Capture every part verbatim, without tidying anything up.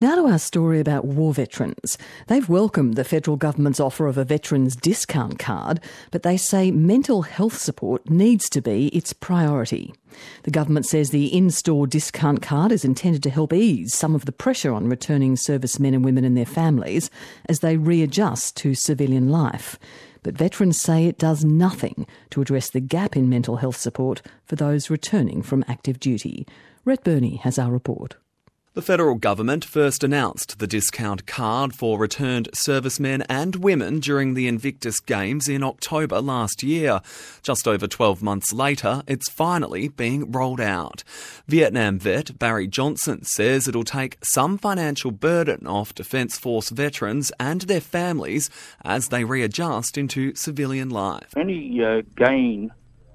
Now to our story about war veterans. They've welcomed the federal government's offer of a veterans discount card, but they say mental health support needs to be its priority. The government says the in-store discount card is intended to help ease some of the pressure on returning servicemen and women and their families as they readjust to civilian life. But veterans say it does nothing to address the gap in mental health support for those returning from active duty. Rhett Burney has our report. The federal government first announced the discount card for returned servicemen and women during the Invictus Games in October last year. Just over twelve months later, it's finally being rolled out. Vietnam vet Barry Johnson says it'll take some financial burden off Defence Force veterans and their families as they readjust into civilian life. Any uh, gain,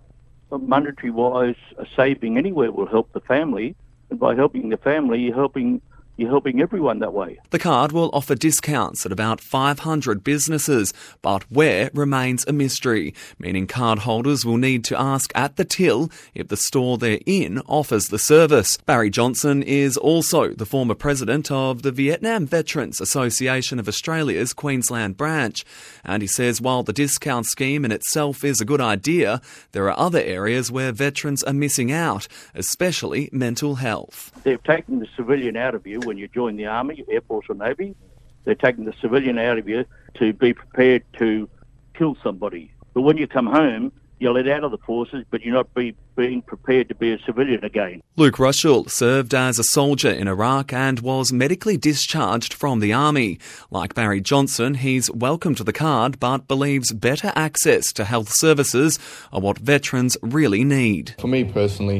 monetary-wise, a saving anywhere will help the family. And by helping the family, you're helping you're helping everyone that way. The card will offer discounts at about five hundred businesses, but where remains a mystery, meaning cardholders will need to ask at the till if the store they're in offers the service. Barry Johnson is also the former president of the Vietnam Veterans Association of Australia's Queensland branch, and he says while the discount scheme in itself is a good idea, there are other areas where veterans are missing out, especially mental health. They've taken the civilian out of you when you join the Army, Air Force or Navy. They're taking the civilian out of you to be prepared to kill somebody. But when you come home, you're let out of the forces, but you're not be, being prepared to be a civilian again. Luke Rushell served as a soldier in Iraq and was medically discharged from the Army. Like Barry Johnson, he's welcomed the card but believes better access to health services are what veterans really need. For me personally,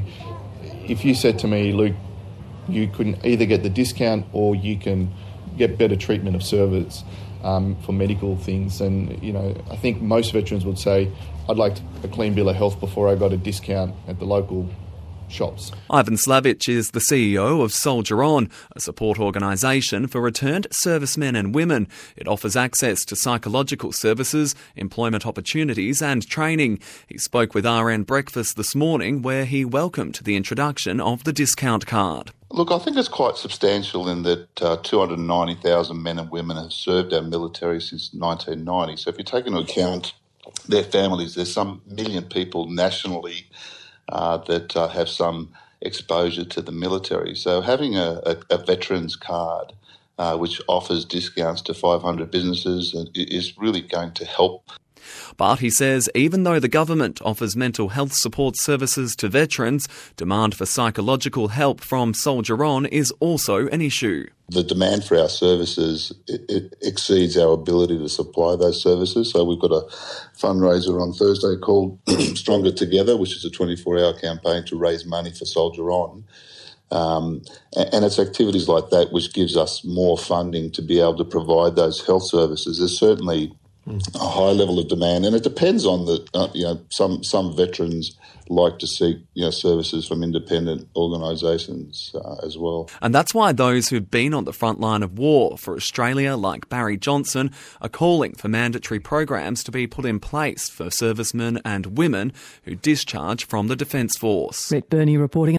if you said to me, Luke, you can either get the discount or you can get better treatment of service um, for medical things. And, you know, I think most veterans would say, I'd like a clean bill of health before I got a discount at the local shops. Ivan Slavic is the C E O of Soldier On, a support organisation for returned servicemen and women. It offers access to psychological services, employment opportunities and training. He spoke with R N Breakfast this morning where he welcomed the introduction of the discount card. Look, I think it's quite substantial in that uh, two hundred ninety thousand men and women have served our military since nineteen ninety. So if you take into account their families, there's some million people nationally Uh, that uh, have some exposure to the military. So having a, a, a veterans card uh, which offers discounts to five hundred businesses is really going to help. But he says even though the government offers mental health support services to veterans, demand for psychological help from Soldier On is also an issue. The demand for our services it, it exceeds our ability to supply those services. So we've got a fundraiser on Thursday called Stronger Together, which is a twenty-four hour campaign to raise money for Soldier On. Um, and, and it's activities like that which gives us more funding to be able to provide those health services. There's certainly a high level of demand, and it depends on the uh, you know some some veterans like to seek you know services from independent organisations uh, as well. And that's why those who've been on the front line of war for Australia, like Barry Johnson, are calling for mandatory programs to be put in place for servicemen and women who discharge from the Defence Force. Rhett Burney reporting.